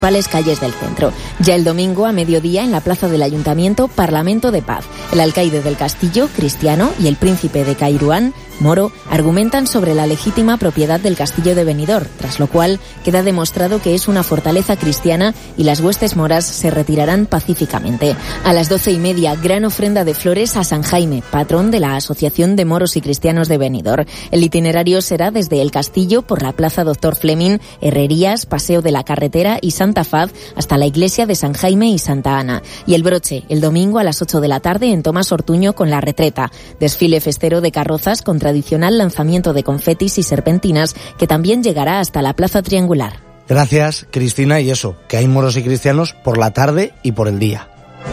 calles del centro. Ya el domingo a mediodía en la plaza del Ayuntamiento, Parlamento de Paz. El alcaide del castillo, Cristiano, y el príncipe de Cairuán, Moro, argumentan sobre la legítima propiedad del castillo de Benidorm, tras lo cual queda demostrado que es una fortaleza cristiana y las huestes moras se retirarán pacíficamente. A las 12:30, gran ofrenda de flores a San Jaime, patrón de la Asociación de Moros y Cristianos de Benidorm. El itinerario será desde el castillo por la Plaza Doctor Fleming, Herrerías, Paseo de la Carretera y Santa Faz hasta la iglesia de San Jaime y Santa Ana. Y el broche, el domingo a las 8 de la tarde en Tomás Ortuño con la Retreta. Desfile festero de carrozas con tradicional lanzamiento de confetis y serpentinas que también llegará hasta la Plaza Triangular. Gracias, Cristina, y eso, que hay moros y cristianos por la tarde y por el día.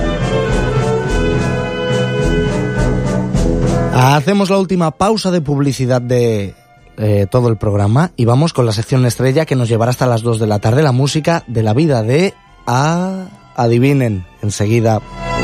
Hacemos la última pausa de publicidad de todo el programa y vamos con la sección estrella que nos llevará hasta las 2 de la tarde, la música de la vida de... adivinen, enseguida.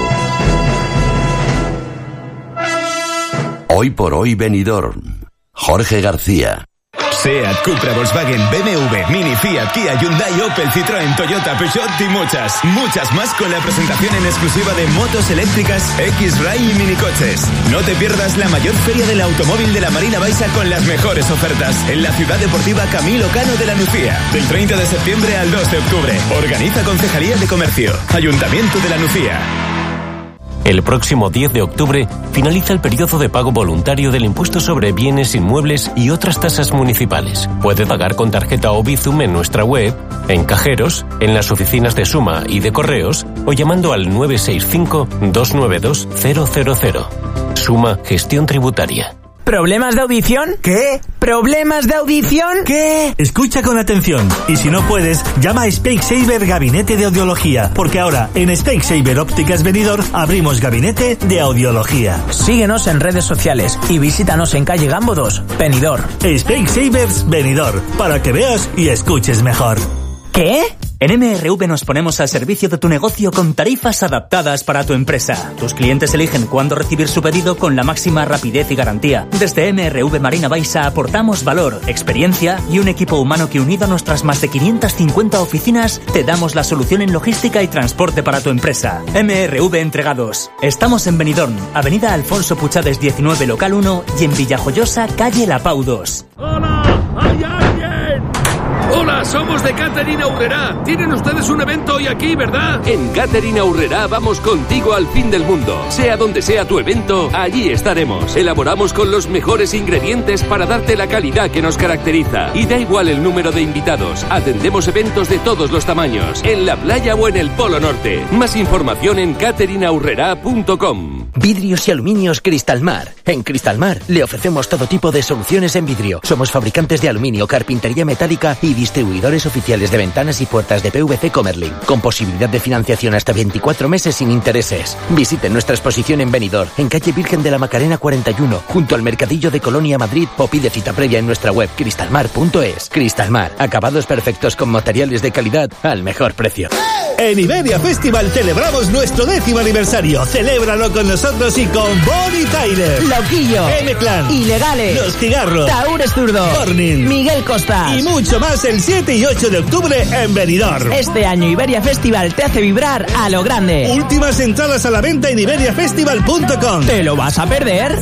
Hoy por hoy Benidorm. Jorge García. SEAT, Cupra, Volkswagen, BMW, Mini, Fiat, Kia, Hyundai, Opel, Citroën, Toyota, Peugeot y muchas más con la presentación en exclusiva de motos eléctricas, X-Ray y minicoches. No te pierdas la mayor feria del automóvil de la Marina Baixa con las mejores ofertas en la Ciudad Deportiva Camilo Cano de la Nucía, del 30 de septiembre al 2 de octubre. Organiza Concejalía de Comercio, Ayuntamiento de la Nucía. El próximo 10 de octubre finaliza el periodo de pago voluntario del impuesto sobre bienes inmuebles y otras tasas municipales. Puede pagar con tarjeta o Bizum en nuestra web, en cajeros, en las oficinas de Suma y de Correos o llamando al 965-292-000. Suma Gestión Tributaria. ¿Problemas de audición? ¿Qué? ¿Problemas de audición? ¿Qué? Escucha con atención. Y si no puedes, llama a Specsavers Gabinete de Audiología. Porque ahora, en Specsavers Ópticas Benidorm, abrimos Gabinete de Audiología. Síguenos en redes sociales y visítanos en calle Gambo 2, Benidorm. Specsavers Benidorm, para que veas y escuches mejor. ¿Qué? En MRV nos ponemos al servicio de tu negocio con tarifas adaptadas para tu empresa. Tus clientes eligen cuándo recibir su pedido con la máxima rapidez y garantía. Desde MRV Marina Baixa aportamos valor, experiencia y un equipo humano que, unido a nuestras más de 550 oficinas, te damos la solución en logística y transporte para tu empresa. MRV Entregados. Estamos en Benidorm, Avenida Alfonso Puchades 19, local 1 y en Villajoyosa, calle La Pau 2. ¡Hola! ¡Hay alguien! Hola, somos de Catering Aurrerá. Tienen ustedes un evento hoy aquí, ¿verdad? En Catering Aurrerá vamos contigo al fin del mundo. Sea donde sea tu evento, allí estaremos. Elaboramos con los mejores ingredientes para darte la calidad que nos caracteriza. Y da igual el número de invitados. Atendemos eventos de todos los tamaños, en la playa o en el Polo Norte. Más información en cateringaurrerá.com. Vidrios y aluminios Cristalmar. En Cristalmar le ofrecemos todo tipo de soluciones en vidrio. Somos fabricantes de aluminio, carpintería metálica y distribuidores oficiales de ventanas y puertas de PVC Comerlin, con posibilidad de financiación hasta 24 meses sin intereses. Visiten nuestra exposición en Benidorm, en calle Virgen de la Macarena 41, junto al Mercadillo de Colonia Madrid, o pide cita previa en nuestra web cristalmar.es. Cristalmar, acabados perfectos con materiales de calidad al mejor precio. En Iberia Festival celebramos nuestro 10º aniversario. Celébralo con nosotros y con Bonnie Tyler, Loquillo, M-Clan, Ilegales, Los Cigarros, Taúres Zurdo, Morning, Miguel Costas y mucho más el 7 y 8 de octubre en Benidorm. Este año Iberia Festival te hace vibrar a lo grande. Últimas entradas a la venta en iberiafestival.com. ¿Te lo vas a perder?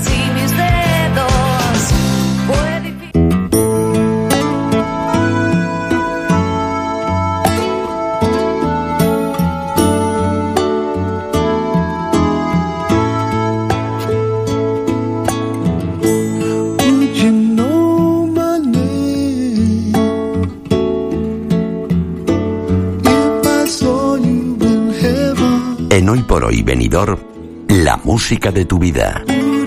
En Hoy por Hoy Benidorm, la música de tu vida.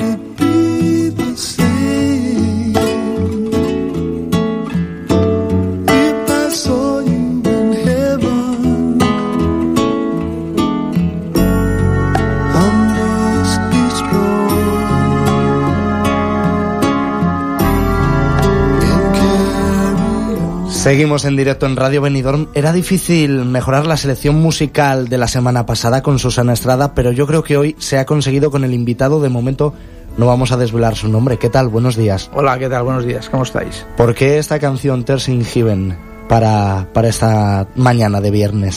Seguimos en directo en Radio Benidorm. Era difícil mejorar la selección musical de la semana pasada con Susana Estrada, pero yo creo que hoy se ha conseguido con el invitado. De momento no vamos a desvelar su nombre. ¿Qué tal? Buenos días. Hola, ¿qué tal? Buenos días. ¿Cómo estáis? ¿Por qué esta canción, Tears in Heaven? para esta mañana de viernes.